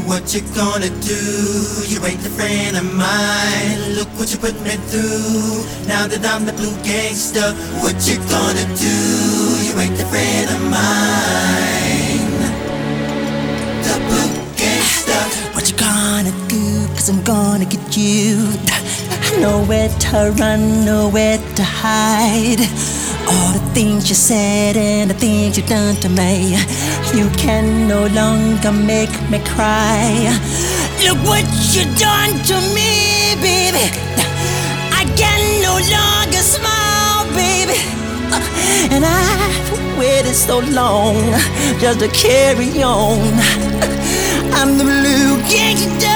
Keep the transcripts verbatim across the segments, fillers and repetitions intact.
What you gonna do? You ain't a friend of mine. Look what you put me through. Now that I'm the blue gangster, what you gonna do? You ain't a friend of mine. The blue gangster. What you gonna do? Cause I'm gonna get you. Nowhere to run, nowhere to hide. All the things you said and the things you done to me, you can no longer make me cry. Look what you done to me, baby. I can no longer smile, baby. And I've waited so long just to carry on. I'm the blue gangster.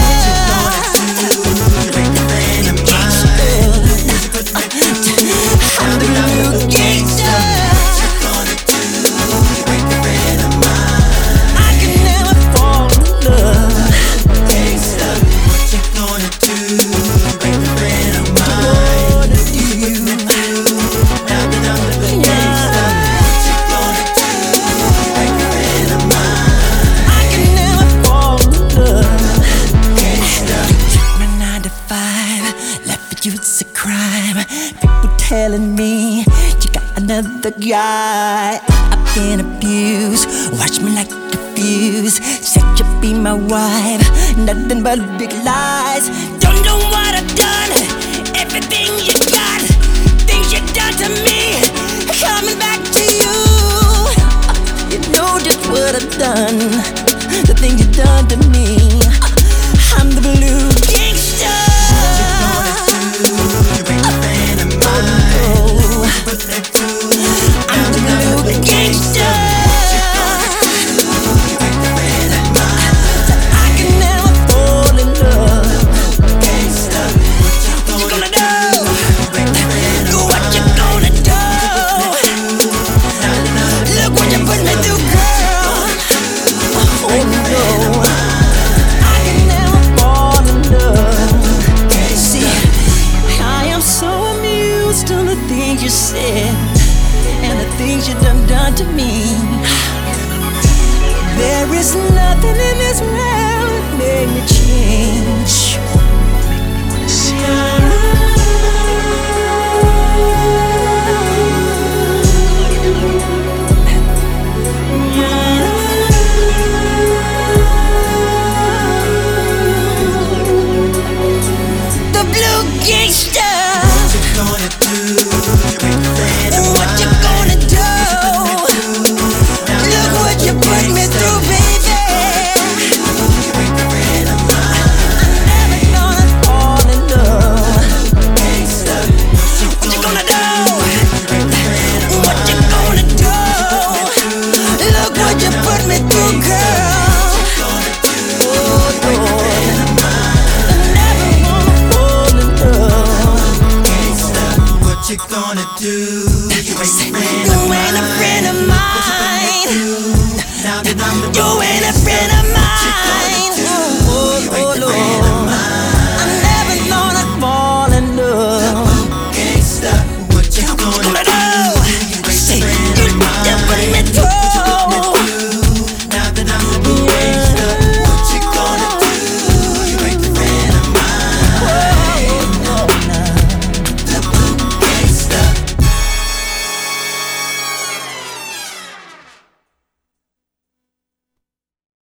It's a crime. People telling me you got another guy. I've been abused. Watch me like a fuse. Said you'd be my wife. Nothing but big lies. Don't know what I've done. Everything you got, things you done to me, coming back to you. You know just what I've done. The thing you done to me. I'm the blue gangster. You said and the things you done done to me. There is nothing in this world